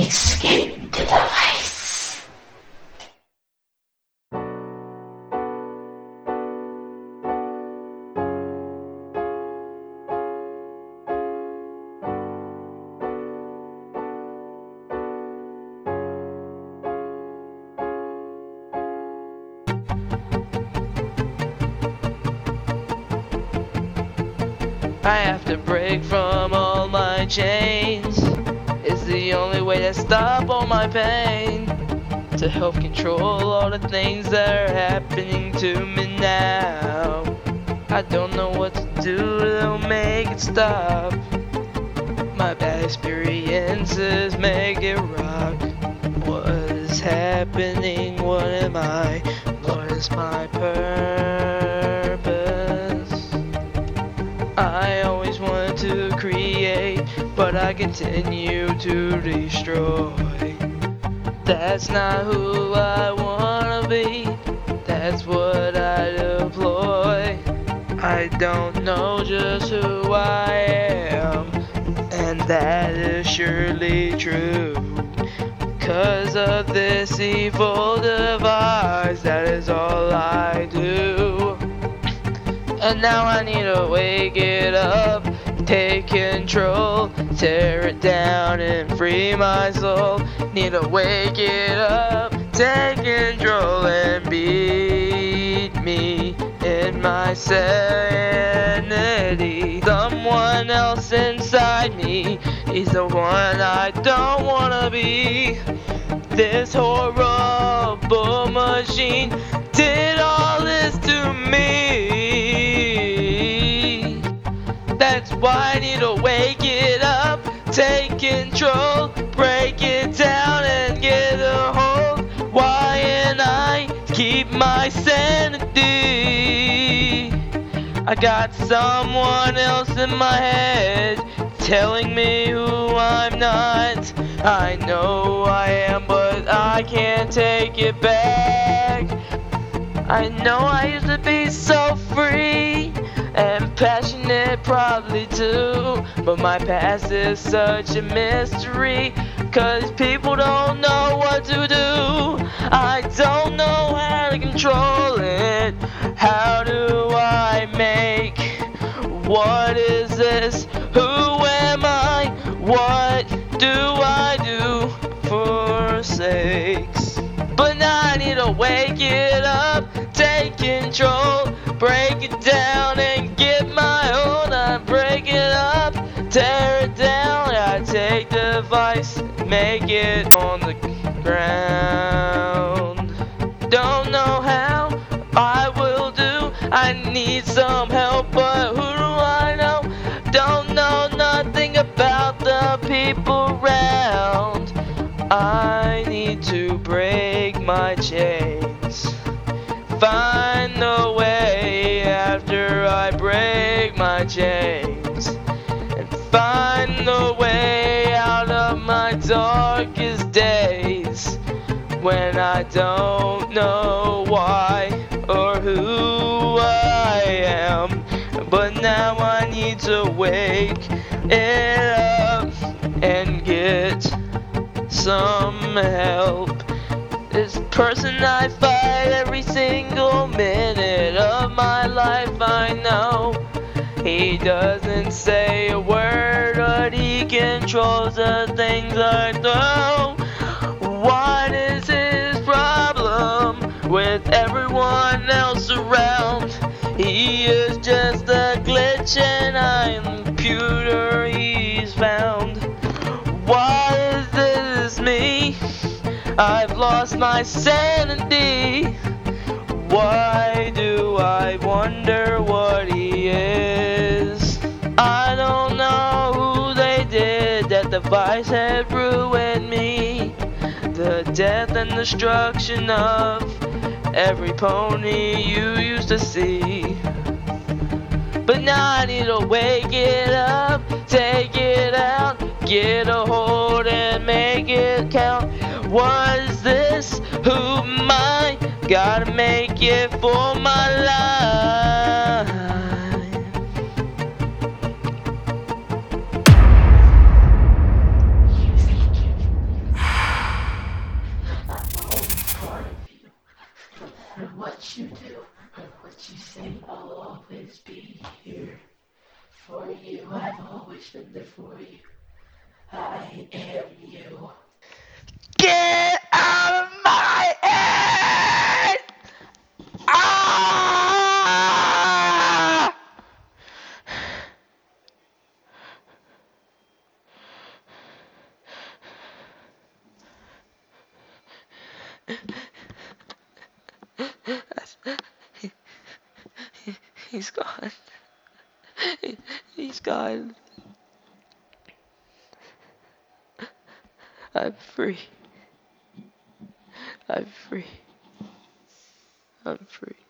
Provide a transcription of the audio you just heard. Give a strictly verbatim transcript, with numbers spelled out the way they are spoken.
Escape the device. I have to break from all my chains. It's the only way to stop all my pain, to help control all the things that are happening to me now. I don't know what to do to make it stop. My bad experiences make it rock. What is happening? What am I? What is my purpose? I always wanted to create, but I continue to destroy. That's not who I wanna be. That's what I deploy. I don't know just who I am, and that is surely true. Cause of this evil device, that is all I do. And now I need to wake it up, take control, tear it down and free my soul. Need to wake it up, take control and beat me in my sanity. Someone else inside me is the one I don't wanna be. This horrible machine did all this to me. That's why I need to wake it up, take control, break it down and get a hold. Why and I keep my sanity. I got someone else in my head telling me who I'm not. I know I am, but I can't take it back. I know I used to be so free and passionate probably too, but my past is such a mystery, cause people don't know what to do. I don't know how to control it. How do I make? What is this? Who am I? What do I do for sakes? But now I need to wake it up, take control, break it down and get my own. I break it up, tear it down. I take the device, make it on the ground. Don't know how I will do. I need some help, but who do I know? Don't know nothing about the people around. I need to break my chains, find a way after I break my chains, and find a way out of my darkest days, when I don't know why or who I am. But now I need to wake it up and get some help. This person I fight every single minute of my life, I know. He doesn't say a word, but he controls the things I do. What is his problem with everyone else around? He is just a glitch and I am the computer he's found. Why is this me? I've lost my sanity. Why do I wonder what he is? I don't know who they did. That device had ruined me. The death and destruction of every pony you used to see. But now I need to wake it up, take it out, get a hold and make it count. What is this? Who am I? Gotta make it for my life. for you. I've always been there for you. I am you. Get out of my head! Ah! He, he, he's gone. He, he's gone. I'm free. I'm free. I'm free.